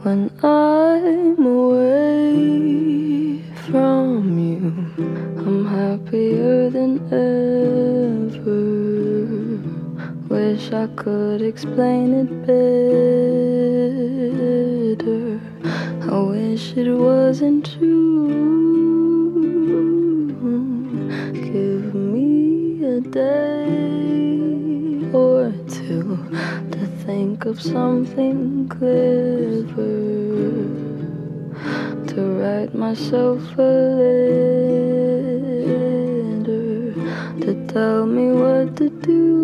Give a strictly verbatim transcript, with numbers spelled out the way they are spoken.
When I'm away from you, I'm happier than ever. Wish I could explain it better. I wish it wasn't true. Give me a day or two to think of something clever, to write myself a letter, to tell me what to do.